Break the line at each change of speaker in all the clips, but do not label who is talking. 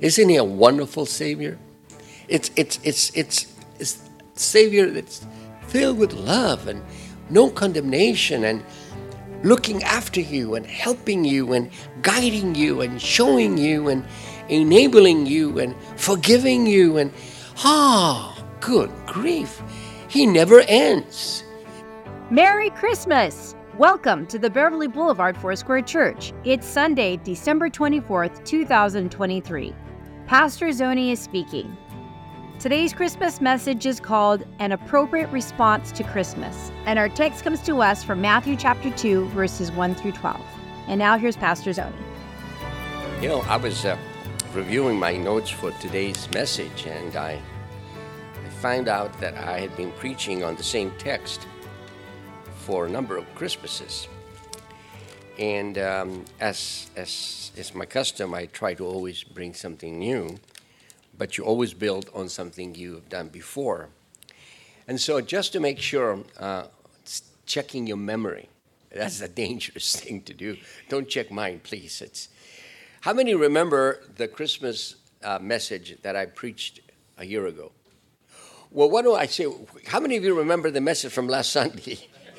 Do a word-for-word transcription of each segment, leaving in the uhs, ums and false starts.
Isn't he a wonderful Savior? It's it's it's it's it's Savior that's filled with love and no condemnation and looking after you and helping you and guiding you and showing you and enabling you and forgiving you and ah, oh, good grief. He never ends.
Merry Christmas! Welcome to the Beverly Boulevard Foursquare Church. It's Sunday, December twenty-fourth, two thousand twenty-three. Pastor Zoni is speaking. Today's Christmas message is called An Appropriate Response to Christmas, and our text comes to us from Matthew chapter two, verses one through twelve. And now here's Pastor Zoni.
You know, I was uh, reviewing my notes for today's message, and I, I found out that I had been preaching on the same text for a number of Christmases. And um, as, as is my custom, I try to always bring something new, but you always build on something you've done before. And so just to make sure, uh, checking your memory, that's a dangerous thing to do. Don't check mine, please. It's, how many remember the Christmas uh, message that I preached a year ago? Well, what do I say? How many of you remember the message from last Sunday?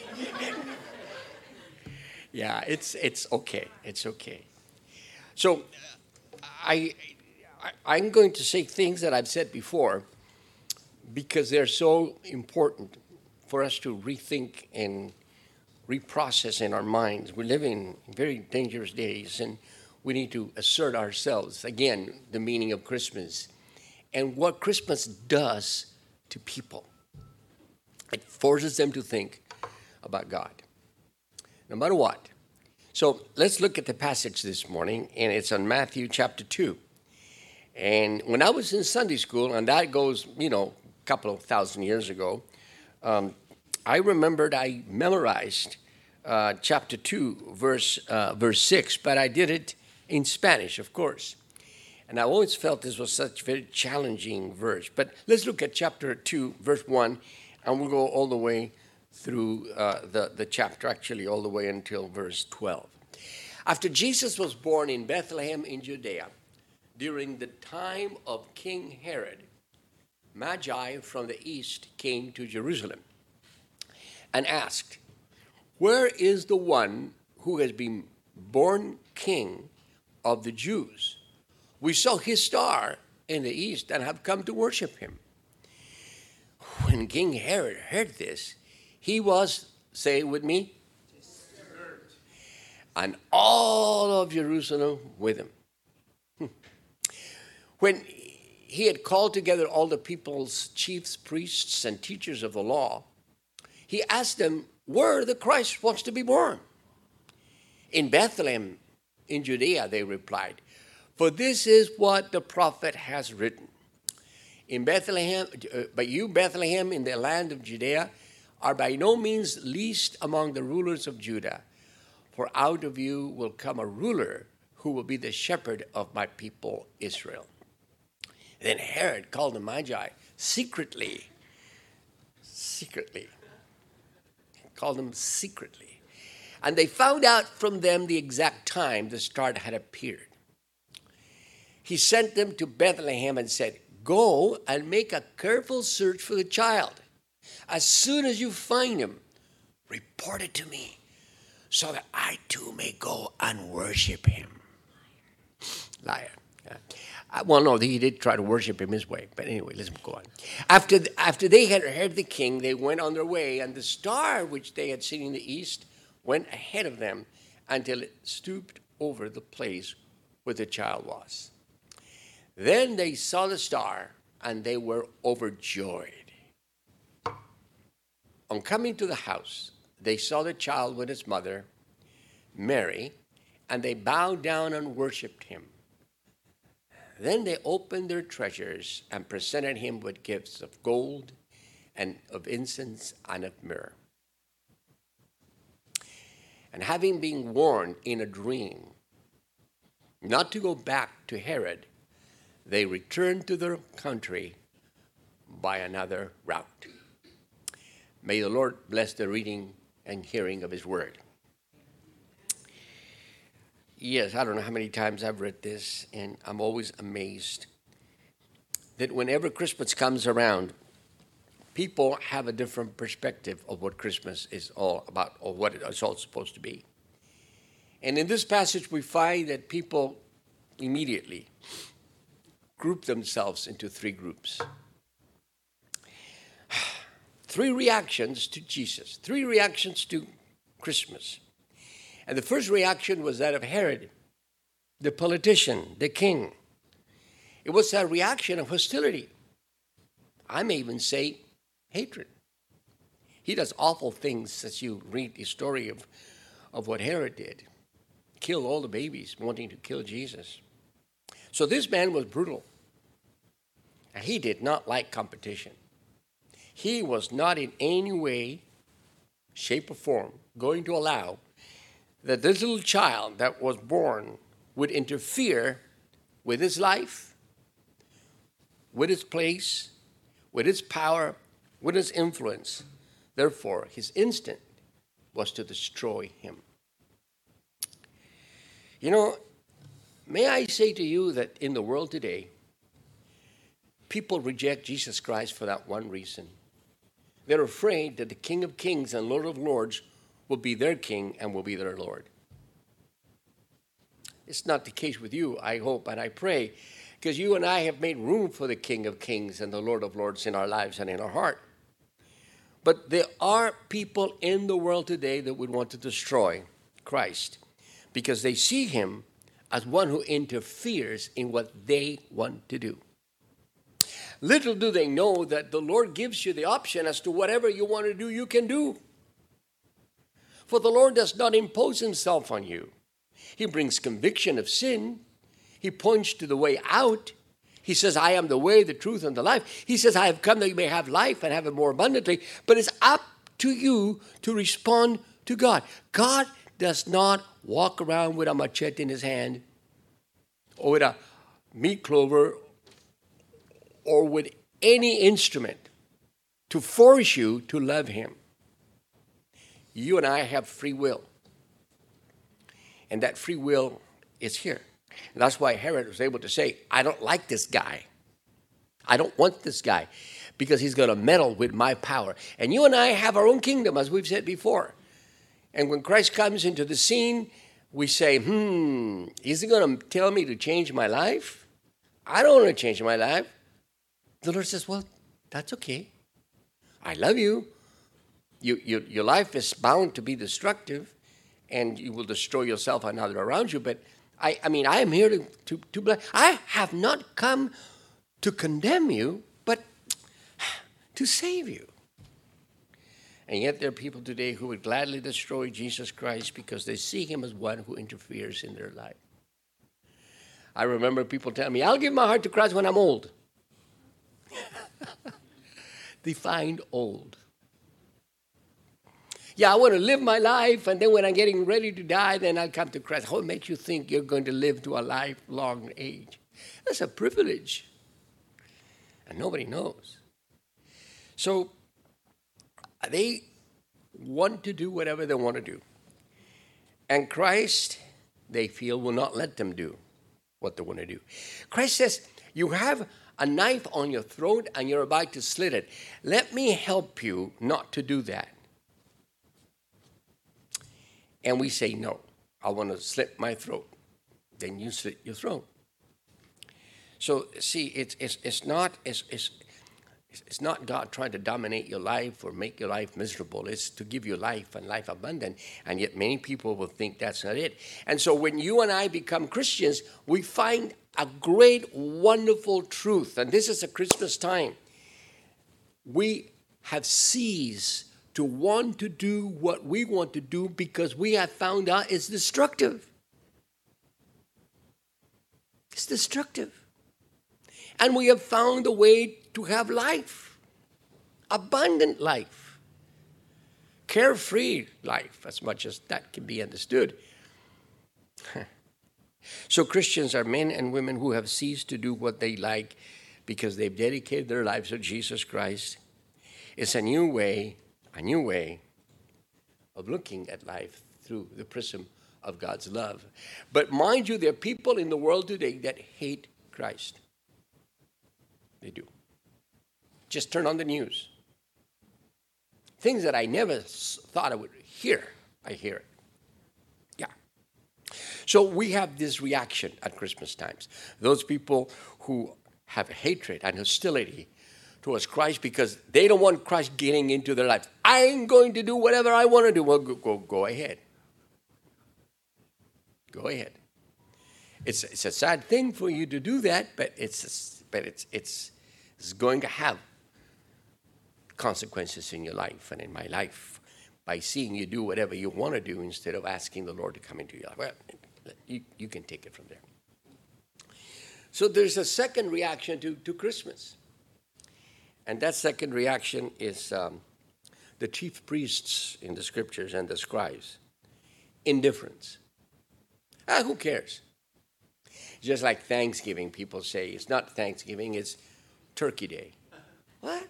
Yeah, it's it's okay. It's okay. So I, I I'm going to say things that I've said before because they're so important for us to rethink and reprocess in our minds. We live in very dangerous days, and we need to assert ourselves again, the meaning of Christmas and what Christmas does to people. It forces them to think about God, no matter what. So let's look at the passage this morning, and it's on Matthew chapter two. And when I was in Sunday school, and that goes, you know, a couple of thousand years ago, um, I remembered I memorized uh, chapter two, verse uh, verse six, but I did it in Spanish, of course. And I always felt this was such a very challenging verse. But let's look at chapter two, verse one, and we'll go all the way through uh, the, the chapter, actually all the way until verse twelve. After Jesus was born in Bethlehem in Judea, during the time of King Herod, Magi from the east came to Jerusalem and asked, "Where is the one who has been born king of the Jews? We saw his star in the east and have come to worship him." When King Herod heard this, he was, say it with me, disturbed, and all of Jerusalem with him. When he had called together all the people's chiefs, priests, and teachers of the law, he asked them where the Christ wants to be born. "In Bethlehem, in Judea," they replied, "for this is what the prophet has written. In Bethlehem, uh, but you, Bethlehem, in the land of Judea, are by no means least among the rulers of Judah, for out of you will come a ruler who will be the shepherd of my people Israel." Then Herod called the Magi secretly, secretly, called them secretly, and they found out from them the exact time the star had appeared. He sent them to Bethlehem and said, "Go and make a careful search for the child. As soon as you find him, report it to me, so that I too may go and worship him." Liar. Yeah. Uh, well, no, he did try to worship him his way. But anyway, let's go on. After, after they had heard the king, they went on their way, and the star which they had seen in the east went ahead of them until it stooped over the place where the child was. Then they saw the star, and they were overjoyed. On coming to the house, they saw the child with his mother, Mary, and they bowed down and worshipped him. Then they opened their treasures and presented him with gifts of gold and of incense and of myrrh. And having been warned in a dream not to go back to Herod, they returned to their country by another route. May the Lord bless the reading and hearing of his word. yes, I don't know how many times I've read this, and I'm always amazed that whenever Christmas comes around, people have a different perspective of what Christmas is all about or what it's all supposed to be. And in this passage, we find that people immediately group themselves into three groups. Three reactions to Jesus, three reactions to Christmas. And the first reaction was that of Herod, the politician, the king. It was a reaction of hostility. I may even say hatred. He does awful things as you read the story of, of what Herod did. Kill all the babies, wanting to kill Jesus. So this man was brutal. And he did not like competition. He was not in any way, shape, or form going to allow that this little child that was born would interfere with his life, with his place, with his power, with his influence. Therefore, his instinct was to destroy him. You know, may I say to you that in the world today, people reject Jesus Christ for that one reason. They're afraid that the King of Kings and Lord of Lords will be their king and will be their Lord. It's not the case with you, I hope and I pray, because you and I have made room for the King of Kings and the Lord of Lords in our lives and in our heart. But there are people in the world today that would want to destroy Christ because they see him as one who interferes in what they want to do. Little do they know that the Lord gives you the option as to whatever you want to do, you can do. For the Lord does not impose himself on you. He brings conviction of sin. He points to the way out. He says, I am the way, the truth, and the life. He says, I have come that you may have life and have it more abundantly. But it's up to you to respond to God. God does not walk around with a machete in his hand or with a meat clover or with any instrument to force you to love him. You and I have free will. And that free will is here. And that's why Herod was able to say, I don't like this guy. I don't want this guy because he's going to meddle with my power. And you and I have our own kingdom, as we've said before. And when Christ comes into the scene, we say, hmm, is he going to tell me to change my life? I don't want to change my life. The Lord says, well, that's okay. I love you. You, you. Your life is bound to be destructive, and you will destroy yourself and others around you. But I, I mean, I am here to, to, to bless. I have not come to condemn you, but to save you. And yet there are people today who would gladly destroy Jesus Christ because they see him as one who interferes in their life. I remember people telling me, I'll give my heart to Christ when I'm old. Defined old. Yeah, I want to live my life, and then when I'm getting ready to die, then I'll come to Christ. What makes you think you're going to live to a lifelong age? That's a privilege. And nobody knows. So they want to do whatever they want to do. And Christ, they feel, will not let them do what they want to do. Christ says, you have a knife on your throat and you're about to slit it. Let me help you not to do that. And we say, no, I want to slit my throat. Then you slit your throat. So, see, it's it's it's not it's it's it's not God trying to dominate your life or make your life miserable. It's to give you life and life abundant. And yet many people will think that's not it. And so when you and I become Christians, we find a great, wonderful truth. And this is a Christmas time. We have ceased to want to do what we want to do because we have found out it's destructive. It's destructive. And we have found a way to have life, abundant life, carefree life, as much as that can be understood. So Christians are men and women who have ceased to do what they like because they've dedicated their lives to Jesus Christ. It's a new way, a new way of looking at life through the prism of God's love. But mind you, there are people in the world today that hate Christ. They do. Just turn on the news. Things that I never thought I would hear, I hear it. Yeah. So we have this reaction at Christmas times. Those people who have hatred and hostility towards Christ because they don't want Christ getting into their lives. I'm going to do whatever I want to do. Well, go, go, go ahead. Go ahead. It's it's a sad thing for you to do that, but it's but it's it's it's going to have consequences in your life and in my life by seeing you do whatever you want to do instead of asking the Lord to come into your life. Well, you, you can take it from there. So there's a second reaction to, to Christmas. And that second reaction is um, the chief priests in the scriptures and the scribes. Indifference. Ah, who cares? Just like Thanksgiving, people say, it's not Thanksgiving, it's Turkey Day. What?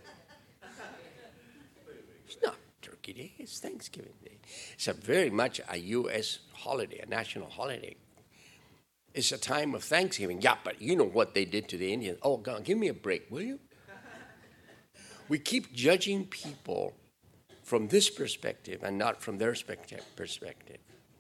It's not Turkey Day, it's Thanksgiving Day. It's a very much a U S holiday, a national holiday. It's a time of Thanksgiving. Yeah, but you know what they did to the Indians. Oh, God, give me a break, will you? We keep judging people from this perspective and not from their perspective.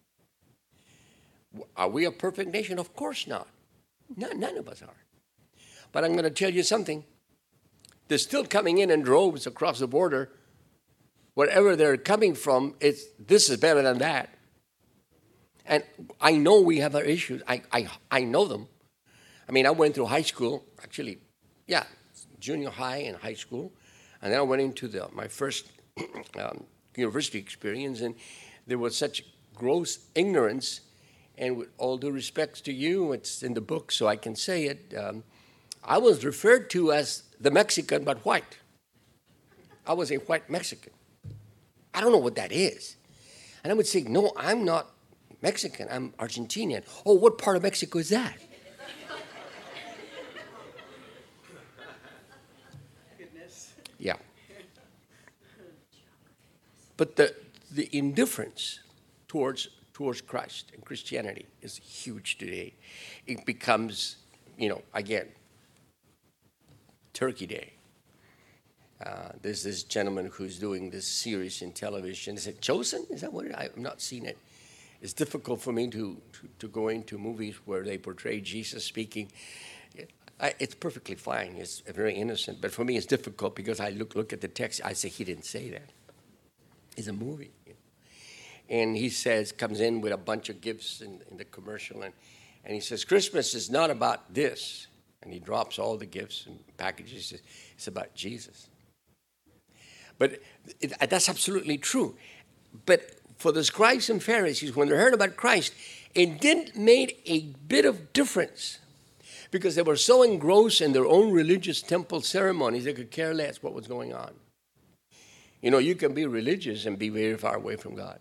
Are we a perfect nation? Of course not. None, none of us are. But I'm going to tell you something. They're still coming in in droves across the border. Wherever they're coming from, it's this is better than that. And I know we have our issues. I, I, I know them. I mean, I went through high school, actually, yeah, junior high and high school. And then I went into the, my first um, university experience, and there was such gross ignorance. And with all due respect to you, it's in the book, so I can say it. Um, I was referred to as the Mexican, but white. I was a white Mexican. I don't know what that is. And I would say, no, I'm not Mexican, I'm Argentinian. Oh, what part of Mexico is that? Goodness. Yeah. But the the indifference towards towards Christ and Christianity is huge today. It becomes, you know, again, Turkey Day. Uh, there's this gentleman who's doing this series in television. Is it Chosen? Is that what it is? I've not seen it. It's difficult for me to, to, to go into movies where they portray Jesus speaking. I, it's perfectly fine. It's very innocent. But for me, it's difficult because I look look at the text. I say, he didn't say that. It's a movie. You know? And he says, comes in with a bunch of gifts in, in the commercial. And, and he says, Christmas is not about this. And he drops all the gifts and packages. He says, it's about Jesus. But it, that's absolutely true. But for the scribes and Pharisees, when they heard about Christ, it didn't make a bit of difference because they were so engrossed in their own religious temple ceremonies, they could care less what was going on. You know, you can be religious and be very far away from God.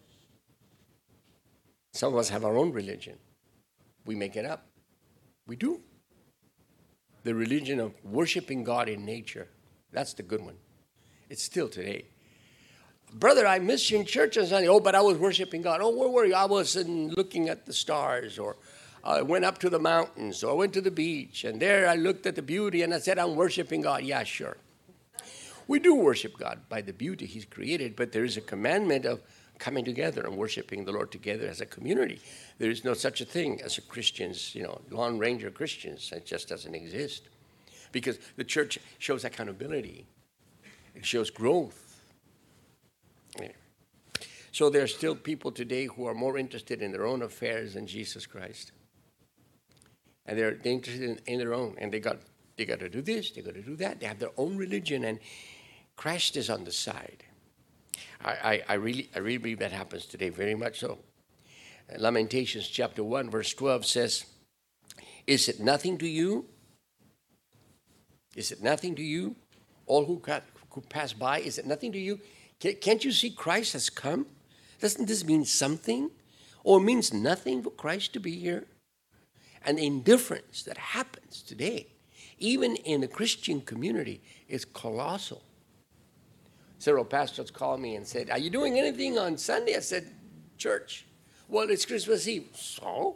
Some of us have our own religion. We make it up. We do. The religion of worshiping God in nature, that's the good one. It's still today. Brother, I missed you in church on Sunday. Oh, but I was worshiping God. Oh, where were you? I was in looking at the stars, or I went up to the mountains, or I went to the beach, and there I looked at the beauty, and I said, I'm worshiping God. Yeah, sure. We do worship God by the beauty He's created, but there is a commandment of coming together and worshiping the Lord together as a community. There is no such a thing as a Christians, you know, Lone Ranger Christians. It just doesn't exist. Because the church shows accountability. It shows growth. Yeah. So there are still people today who are more interested in their own affairs than Jesus Christ. And they're, they're interested in, in their own. And they got they got to do this, they got to do that. They have their own religion, and Christ is on the side. I, I, I really I really believe that happens today, very much so. Lamentations chapter one, verse twelve says, is it nothing to you? Is it nothing to you? All who, who pass by, is it nothing to you? Can't you see Christ has come? Doesn't this mean something? Or means nothing for Christ to be here? And the indifference that happens today, even in the Christian community, is colossal. Several pastors called me and said, are you doing anything on Sunday? I said, church. Well, it's Christmas Eve. So?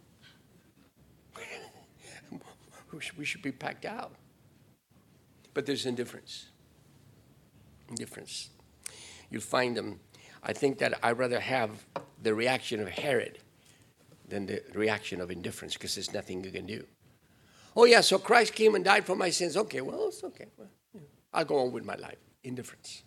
We should be packed out. But there's indifference. Indifference. You'll find them. I think that I'd rather have the reaction of Herod than the reaction of indifference, because there's nothing you can do. Oh, yeah, so Christ came and died for my sins. Okay, well, it's okay. Well, you know, I'll go on with my life. Indifference.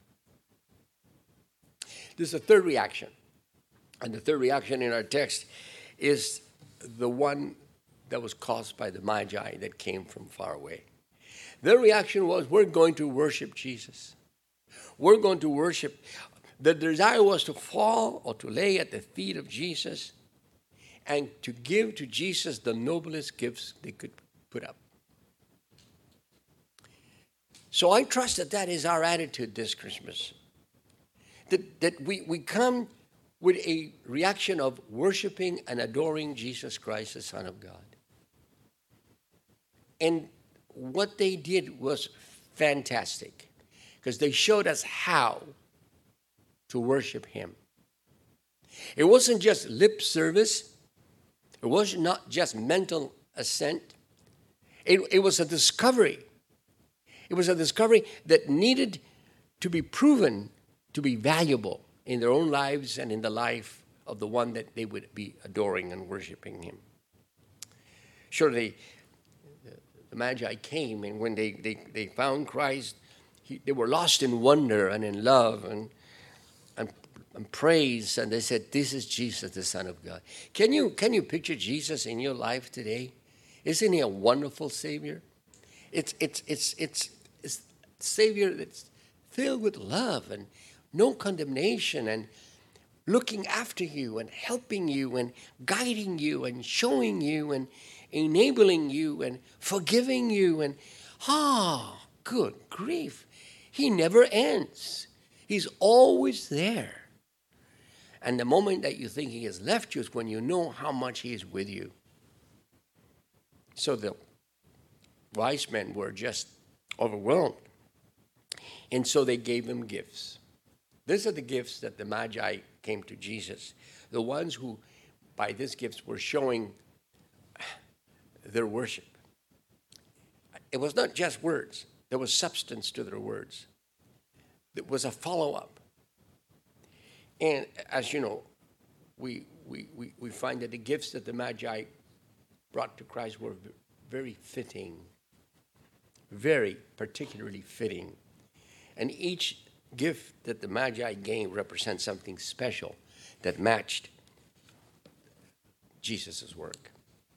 There's a third reaction. And the third reaction in our text is the one that was caused by the Magi that came from far away. Their reaction was, we're going to worship Jesus. We're going to worship. The desire was to fall or to lay at the feet of Jesus and to give to Jesus the noblest gifts they could put up. So I trust that that is our attitude this Christmas. That, that we, we come with a reaction of worshiping and adoring Jesus Christ, the Son of God. And what they did was fantastic, because they showed us how to worship him. It wasn't just lip service. It was not just mental assent. It, it was a discovery. It was a discovery that needed to be proven to be valuable in their own lives and in the life of the one that they would be adoring and worshiping him. Sure, they, the Magi came, and when they, they, they found Christ, he, they were lost in wonder and in love and, and and praise, and they said, this is Jesus, the Son of God. Can you, can you picture Jesus in your life today? Isn't he a wonderful Savior? It's, it's, it's, it's, it's a Savior that's filled with love and no condemnation and looking after you and helping you and guiding you and showing you and enabling you and forgiving you. And, ah, good grief. He never ends. He's always there. And the moment that you think he has left you is when you know how much he is with you. So the wise men were just overwhelmed. And so they gave him gifts. These are the gifts that the Magi came to Jesus. The ones who, by these gifts, were showing their worship. It was not just words. There was substance to their words. There was a follow-up. And as you know, we, we, we, we find that the gifts that the Magi brought to Christ were very fitting, very particularly fitting. And each gift that the Magi gave represents something special that matched Jesus' work.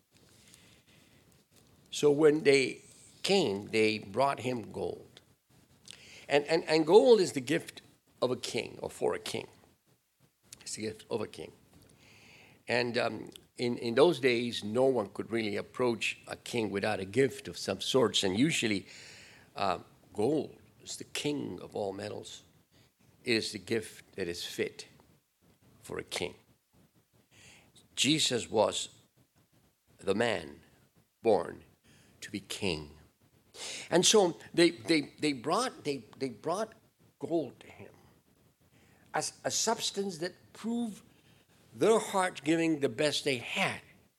So when they came, they brought him gold. And, and, and gold is the gift of a king, or for a king. It's the gift of a king. And um, in, in those days, no one could really approach a king without a gift of some sorts. And usually, uh, gold is the king of all metals. It is the gift that is fit for a king. Jesus was the man born to be king. And so they, they, they, brought, they, they brought gold to him as a substance that proved their heart giving the best they had.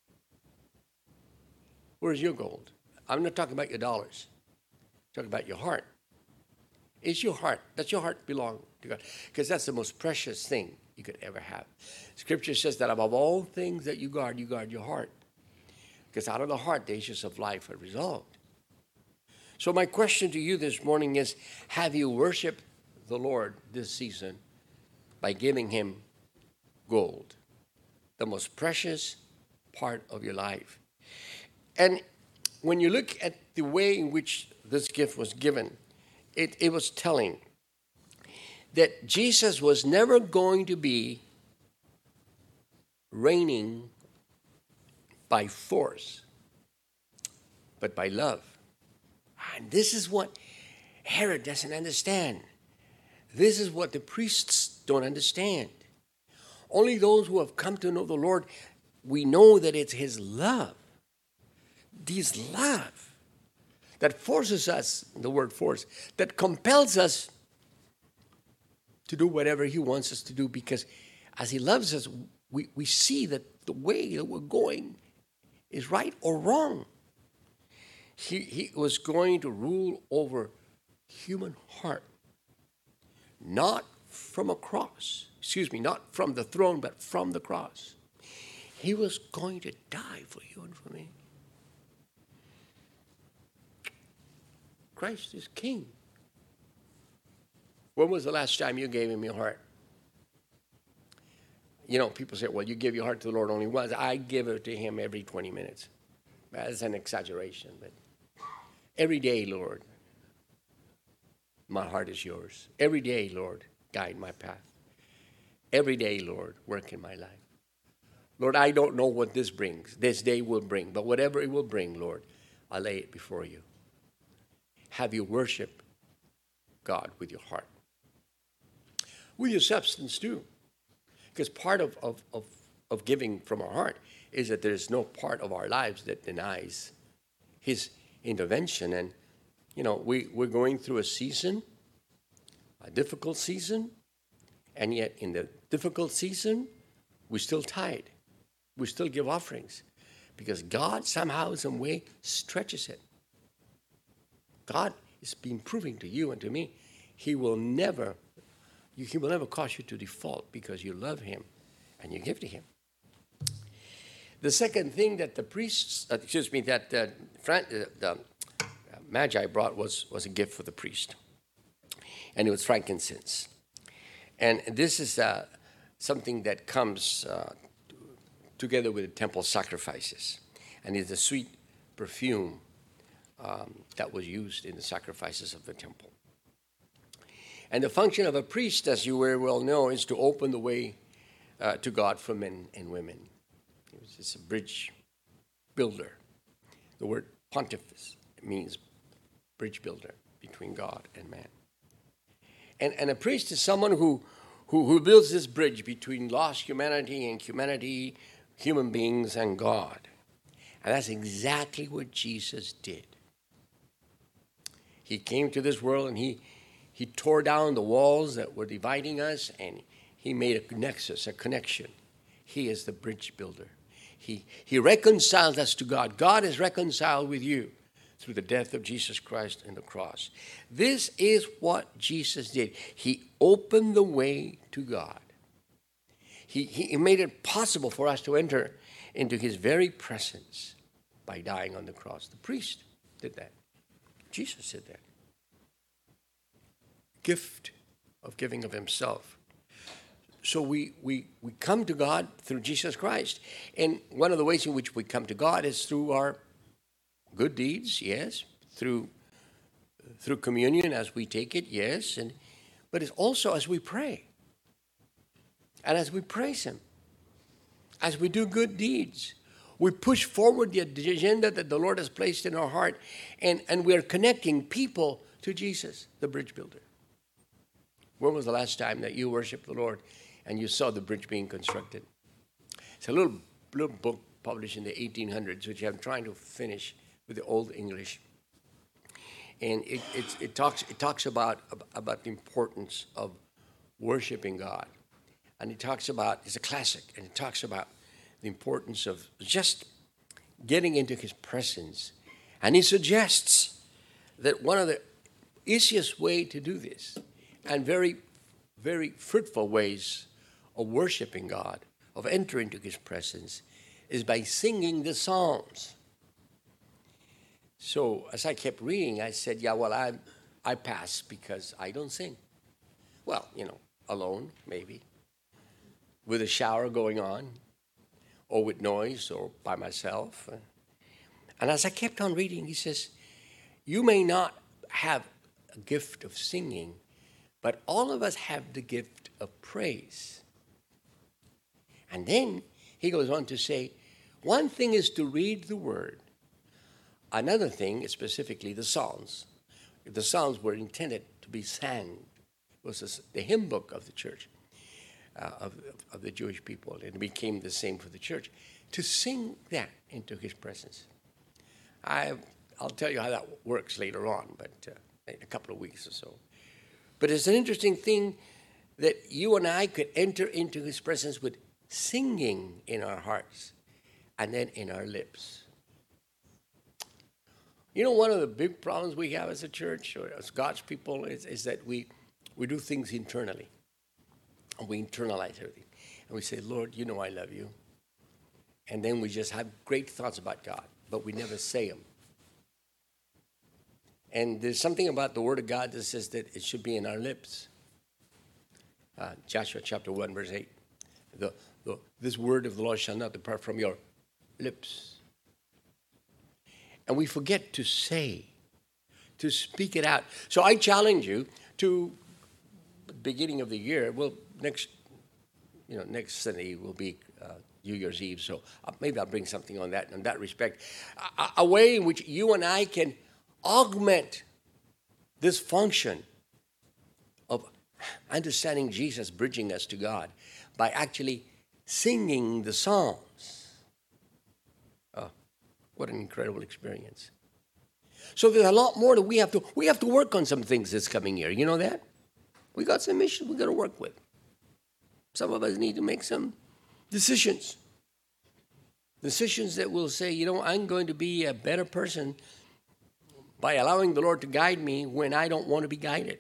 Where's your gold? I'm not talking about your dollars. I'm talking about your heart. Is your heart, does your heart belong to God? Because that's the most precious thing you could ever have. Scripture says that above all things that you guard, you guard your heart. Because out of the heart, the issues of life are resolved. So my question to you this morning is, have you worshiped the Lord this season by giving him gold, the most precious part of your life? And when you look at the way in which this gift was given, it, it was telling that Jesus was never going to be reigning by force, but by love. And this is what Herod doesn't understand. This is what the priests don't understand. Only those who have come to know the Lord, we know that it's his love. His love that forces us, the word force, that compels us to do whatever he wants us to do, because as he loves us, we, we see that the way that we're going is right or wrong. He, he was going to rule over human heart, not from a cross. Excuse me, not from the throne, but from the cross. He was going to die for you and for me. Christ is King. When was the last time you gave him your heart? You know, people say, well, you give your heart to the Lord only once. I give it to him every twenty minutes. That's an exaggeration, but every day, Lord, my heart is yours. Every day, Lord, guide my path. Every day, Lord, work in my life. Lord, I don't know what this brings, this day will bring, but whatever it will bring, Lord, I lay it before you. Have you worship God with your heart. With your substance too. Because part of, of, of, of giving from our heart is that there is no part of our lives that denies his intervention. And, you know, we, we're going through a season, a difficult season, and yet in the difficult season, we still tithe. We still give offerings. Because God somehow, some way, stretches it. God has been proving to you and to me, he will never, he will never cause you to default because you love him and you give to him. The second thing that the priests, uh, excuse me, that uh, Fran, uh, the uh, Magi brought was, was a gift for the priest. And it was frankincense. And this is uh, something that comes uh, together with the temple sacrifices. And it's a sweet perfume um, that was used in the sacrifices of the temple. And the function of a priest, as you very well know, is to open the way uh, to God for men and women. It's a bridge builder. The word pontifex means bridge builder between God and man. And, and a priest is someone who, who, who builds this bridge between lost humanity and humanity, human beings and God. And that's exactly what Jesus did. He came to this world and he, he tore down the walls that were dividing us, and he made a nexus, a connection. He is the bridge builder. He, he reconciles us to God. God is reconciled with you through the death of Jesus Christ on the cross. This is what Jesus did. He opened the way to God. He, he made it possible for us to enter into his very presence by dying on the cross. The priest did that. Jesus did that. Gift of giving of himself. So we, we, we come to God through Jesus Christ. And one of the ways in which we come to God is through our good deeds, yes. Through, through communion as we take it, yes. And, but it's also as we pray. And as we praise him. As we do good deeds. We push forward the agenda that the Lord has placed in our heart. And, and we are connecting people to Jesus, the bridge builder. When was the last time that you worshiped the Lord and you saw the bridge being constructed? It's a little, little book published in the eighteen hundreds, which I'm trying to finish with the Old English. And it, it, it, talks, it talks about, about the importance of worshiping God. And it talks about, it's a classic, and it talks about the importance of just getting into his presence. And he suggests that one of the easiest way to do this, and very, very fruitful ways of worshiping God, of entering into his presence, is by singing the Psalms. So as I kept reading, I said, yeah, well, I, I pass because I don't sing. Well, you know, alone, maybe, with a shower going on, or with noise, or by myself. And as I kept on reading, he says, you may not have a gift of singing, but all of us have the gift of praise. And then he goes on to say, one thing is to read the word. Another thing is specifically the Psalms. The Psalms were intended to be sang. It was the hymn book of the church, uh, of, of the Jewish people. And it became the same for the church. To sing that into his presence. I, I'll tell you how that works later on, but uh, in a couple of weeks or so. But it's an interesting thing that you and I could enter into his presence with singing in our hearts, and then in our lips. You know, one of the big problems we have as a church or as God's people is, is that we, we do things internally. And we internalize everything. And we say, Lord, you know I love you. And then we just have great thoughts about God, but we never say them. And there's something about the Word of God that says that it should be in our lips. Uh, Joshua chapter one, verse eight. The, the, this word of the Lord shall not depart from your lips. And we forget to say, to speak it out. So I challenge you to, the beginning of the year, well, next, you know, next Sunday will be uh, New Year's Eve, so maybe I'll bring something on that, in that respect. A, a way in which you and I can augment this function of understanding Jesus, bridging us to God, by actually singing the Psalms. Oh, what an incredible experience. So there's a lot more that we have to, we have to work on some things this coming year. You know that? We got some issues we got to work with. Some of us need to make some decisions. Decisions that will say, you know, I'm going to be a better person by allowing the Lord to guide me when I don't want to be guided.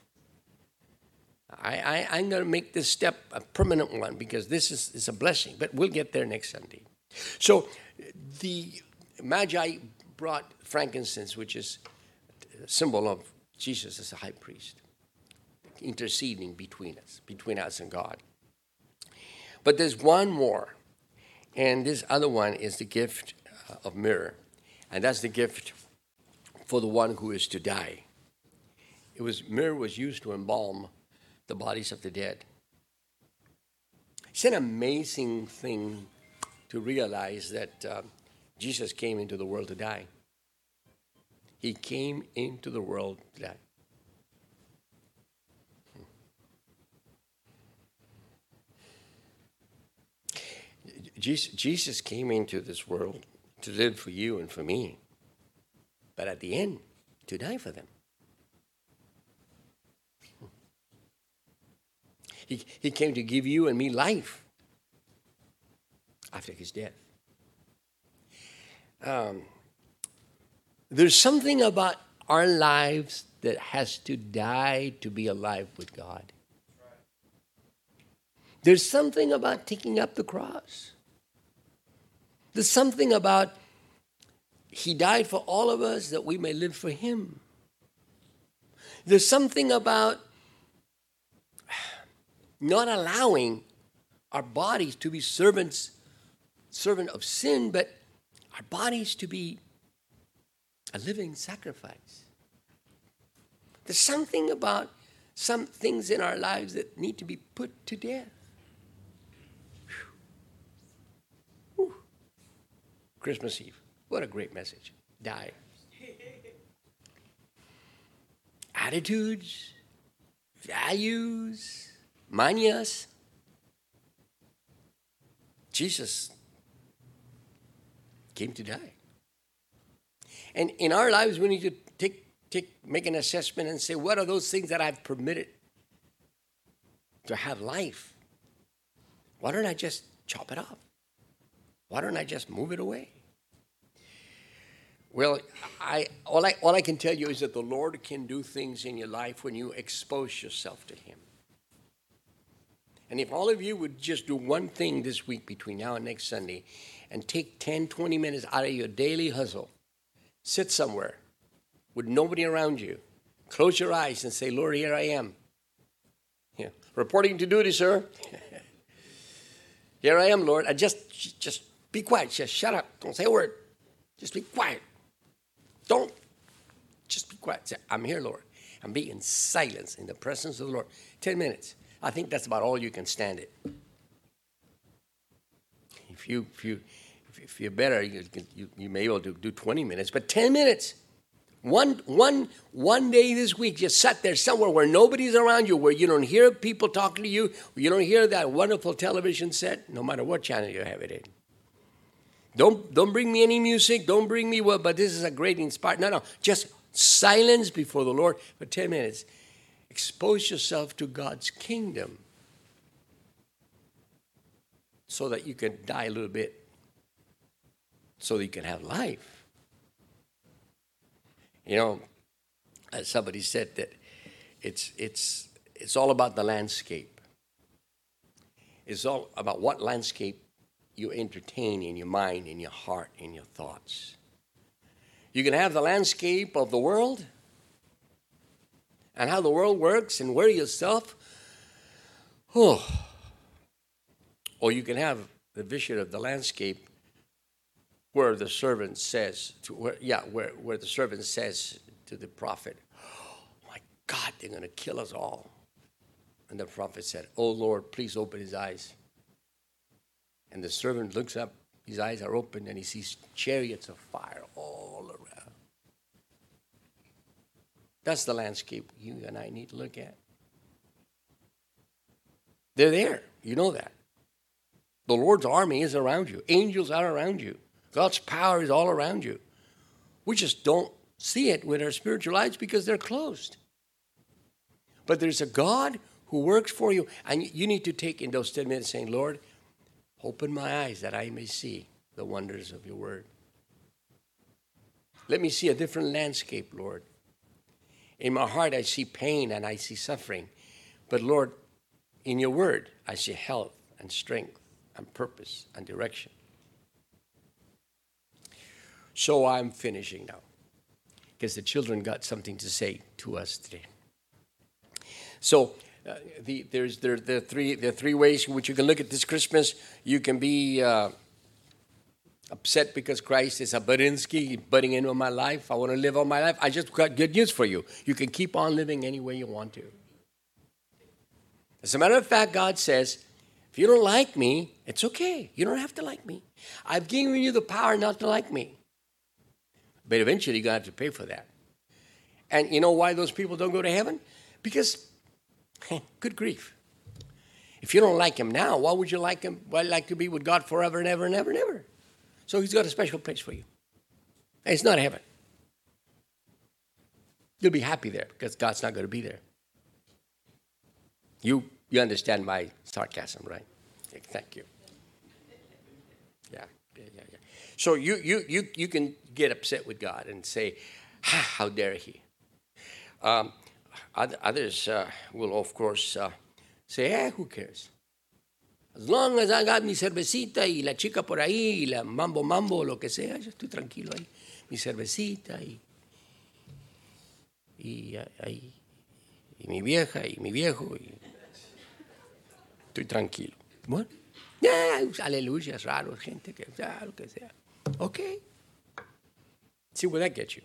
I, I, I'm going to make this step a permanent one because this is, is a blessing. But we'll get there next Sunday. So the Magi brought frankincense, which is a symbol of Jesus as a high priest, interceding between us, between us and God. But there's one more, and this other one is the gift of myrrh, and that's the gift for the one who is to die. It was myrrh was used to embalm the bodies of the dead. It's an amazing thing to realize that uh, Jesus came into the world to die. He came into the world to die. Jesus came into this world to live for you and for me, but at the end, to die for them. He, he came to give you and me life after his death. Um, there's something about our lives that has to die to be alive with God. There's something about taking up the cross. There's something about he died for all of us that we may live for him. There's something about not allowing our bodies to be servants, servant of sin, but our bodies to be a living sacrifice. There's something about some things in our lives that need to be put to death. Whew. Christmas Eve. What a great message. Die. Attitudes, values, manias. Jesus came to die. And in our lives, we need to take, take, make an assessment and say, what are those things that I've permitted to have life? Why don't I just chop it off? Why don't I just move it away? Well, I, all, I, all I can tell you is that the Lord can do things in your life when you expose yourself to him. And if all of you would just do one thing this week between now and next Sunday and take ten, twenty minutes out of your daily hustle, sit somewhere with nobody around you, close your eyes and say, Lord, here I am. Yeah. Reporting to duty, sir. Here I am, Lord. I just, just be quiet. Just shut up. Don't say a word. Just be quiet. Don't. Just be quiet. Say, I'm here, Lord. And be in silence in the presence of the Lord. Ten minutes. I think that's about all you can stand it. If you if you if you're better, you you, you may be able to do twenty minutes, but ten minutes. One one one day this week, just sat there somewhere where nobody's around you, where you don't hear people talking to you, where you don't hear that wonderful television set, no matter what channel you have it in. Don't don't bring me any music. Don't bring me what. But this is a great inspired. No, no. Just silence before the Lord for ten minutes. Expose yourself to God's kingdom. so that you can die a little bit, so that you can have life. You know, as somebody said that it's it's it's all about the landscape. It's all about what landscape you entertain in your mind, in your heart, in your thoughts. You can have the landscape of the world and how the world works and where yourself. Oh. Or you can have the vision of the landscape where the servant says, to, where, yeah, where, where the servant says to the prophet, oh my God, they're going to kill us all. And the prophet said, oh Lord, please open his eyes. And the servant looks up, his eyes are open, and he sees chariots of fire all around. That's the landscape you and I need to look at. They're there. You know that. The Lord's army is around you. Angels are around you. God's power is all around you. We just don't see it with our spiritual eyes because they're closed. But there's a God who works for you, and you need to take in those ten minutes saying, Lord, open my eyes that I may see the wonders of your word. Let me see a different landscape, Lord. In my heart, I see pain and I see suffering. But Lord, in your word, I see health and strength and purpose and direction. So I'm finishing now, because the children got something to say to us today. So uh, the, there's there, there, are three, there are three ways in which you can look at this Christmas. You can be uh, upset because Christ is a Burinsky, butting into my life. I want to live all my life. I just got good news for you. You can keep on living any way you want to. As a matter of fact, God says, if you don't like me, it's okay. You don't have to like me. I've given you the power not to like me. But eventually you're going to have to pay for that. And you know why those people don't go to heaven? Because, good grief. If you don't like him now, why would you like him? Why like to be with God forever and ever and ever and ever? So he's got a special place for you. And it's not heaven. You'll be happy there because God's not going to be there. You you understand my sarcasm, right? Thank you. Yeah, yeah, yeah, yeah. So you you you you can get upset with God and say, ah, "How dare he?" Um, others uh, will, of course, uh, say, "Eh, who cares? As long as I got mi cervecita y la chica por ahí, y la mambo mambo, lo que sea, yo estoy tranquilo ahí, mi cervecita y y ahí y mi vieja y mi viejo y estoy tranquilo." Bueno, yeah, aleluyas raros, gente que ya, lo que sea. Okay. See where that gets you.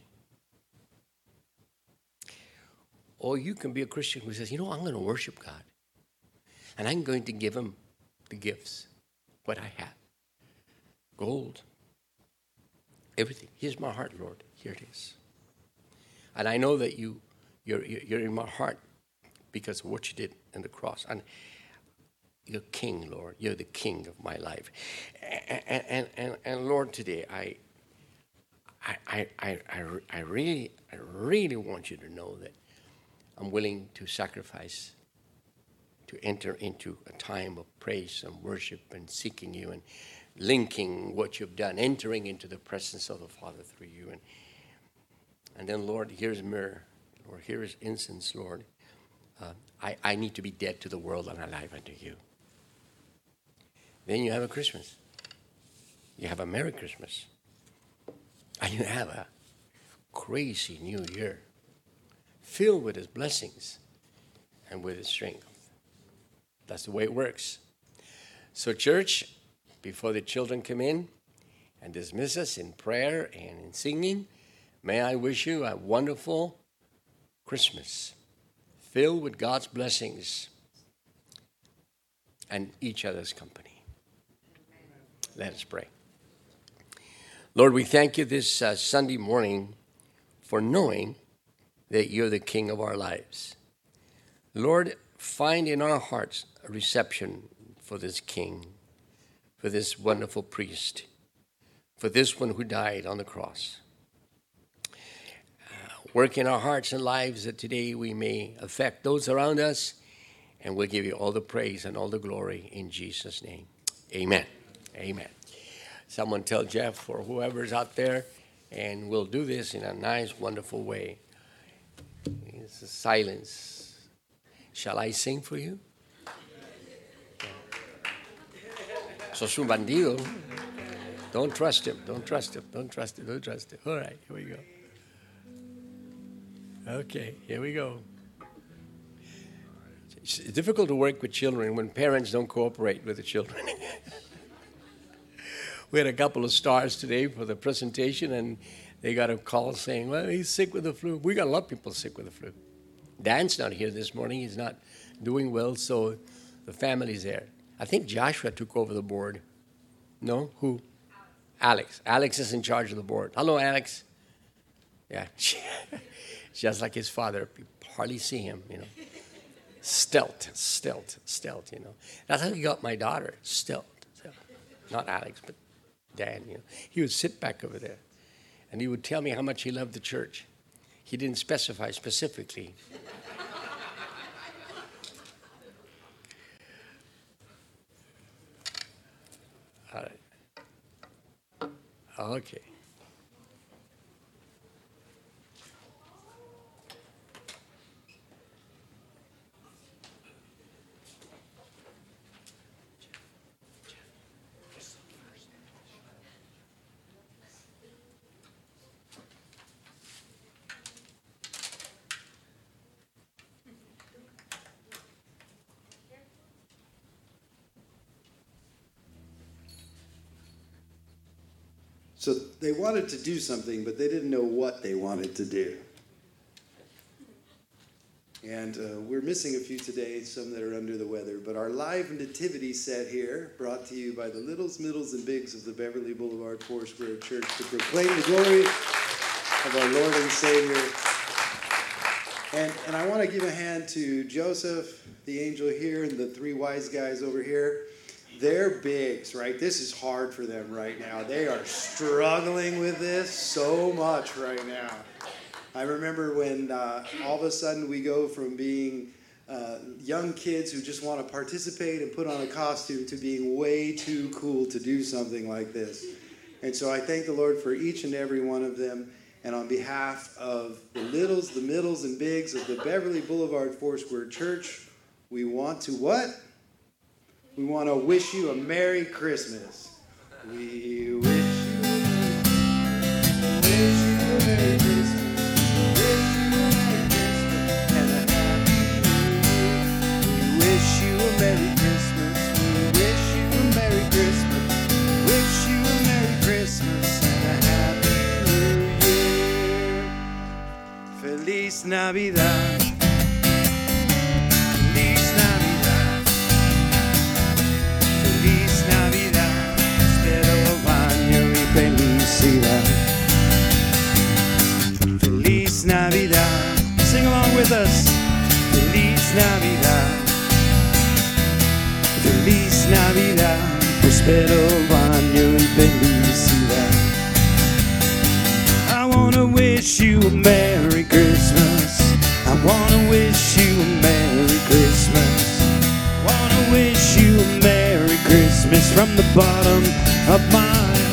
Or you can be a Christian who says, you know, I'm going to worship God. And I'm going to give him the gifts, what I have. Gold. Everything. Here's my heart, Lord. Here it is. And I know that you, you're, you're in my heart because of what you did on the cross. And you're king, Lord. You're the king of my life. And, and, and, and Lord, today, I, I, I, I, I really, I really want you to know that I'm willing to sacrifice to enter into a time of praise and worship and seeking you and linking what you've done, entering into the presence of the Father through you. And, and then, Lord, here's myrrh. Lord, here is incense, Lord. Uh, I, I need to be dead to the world and alive unto you. Then you have a Christmas. You have a Merry Christmas. And you have a crazy new year filled with his blessings and with his strength. That's the way it works. So, church, before the children come in and dismiss us in prayer and in singing, may I wish you a wonderful Christmas filled with God's blessings and each other's company. Let us pray. Lord, we thank you this uh, Sunday morning for knowing that you're the King of our lives. Lord, find in our hearts a reception for this King, for this wonderful priest, for this one who died on the cross. Uh, work in our hearts and lives that today we may affect those around us, and we'll give you all the praise and all the glory in Jesus' name. Amen. Amen. Someone tell Jeff or whoever's out there, and we'll do this in a nice, wonderful way. It's a silence. Shall I sing for you? Sos un bandido. Don't trust him. Don't trust him. Don't trust him. Don't trust him. All right, here we go. Okay, here we go. It's difficult to work with children when parents don't cooperate with the children. We had a couple of stars today for the presentation, and they got a call saying, well, he's sick with the flu. We got a lot of people sick with the flu. Dan's not here this morning. He's not doing well, so the family's there. I think Joshua took over the board. No? Who? Alex. Alex is in charge of the board. Hello, Alex. Yeah. Just like his father. You hardly see him, you know. Stealth, stealth, stealth, you know. That's how he got my daughter, stealth. stealth. Not Alex, but Dan, you know. He would sit back over there, and he would tell me how much he loved the church. He didn't specify specifically. All right. Okay.
So they wanted to do something, but they didn't know what they wanted to do. And uh, we're missing a few today, some that are under the weather. But our live nativity set here, brought to you by the littles, middles, and bigs of the Beverly Boulevard Foursquare Church to proclaim the glory of our Lord and Savior. And, and I want to give a hand to Joseph, the angel here, and the three wise guys over here. They're bigs, right? This is hard for them right now. They are struggling with this so much right now. I remember when uh, all of a sudden we go from being uh, young kids who just want to participate and put on a costume to being way too cool to do something like this. And so I thank the Lord for each and every one of them. And on behalf of the littles, the middles, and bigs of the Beverly Boulevard Foursquare Church, we want to what? We want to wish you a Merry Christmas. We wish you a Merry Christmas. Wish you a Merry Christmas and a Happy New Year. We wish you a Merry Christmas. We wish you a Merry Christmas. Wish you a Merry Christmas and a Happy New Year. Feliz Navidad. Feliz Navidad. Sing along with us. Feliz Navidad. Feliz Navidad. Prospero año y felicidad. I want to wish you a Merry Christmas. I want to wish you a Merry Christmas. I want to wish you a Merry Christmas from the bottom of my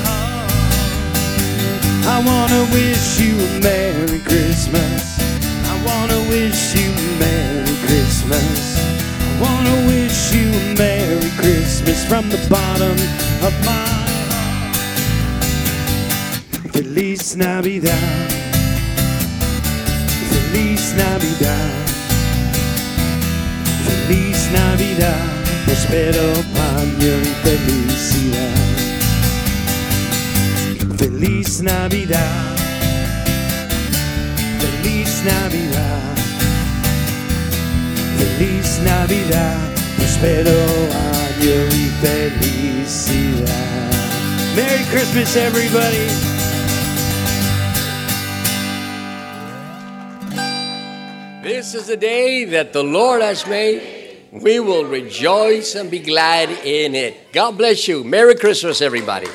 I want to wish you a Merry Christmas. I want to wish you a Merry Christmas. I want to wish you a Merry Christmas from the bottom of my heart. Feliz Navidad. Feliz Navidad. Feliz Navidad. Prospero año y felicidad. Feliz Navidad, Feliz Navidad, Feliz Navidad, prospero año y felicidad. Merry Christmas, everybody.
This is the day that the Lord has made. We will rejoice and be glad in it. God bless you. Merry Christmas, everybody.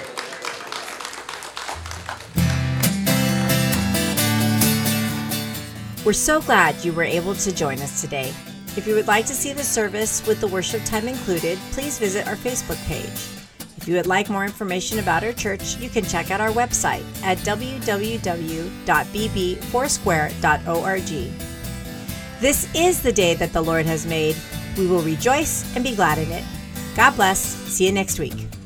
We're so glad you were able to join us today. If you would like to see the service with the worship time included, please visit our Facebook page. If you would like more information about our church, you can check out our website at w w w dot b b foursquare dot org. This is the day that the Lord has made. We will rejoice and be glad in it. God bless. See you next week.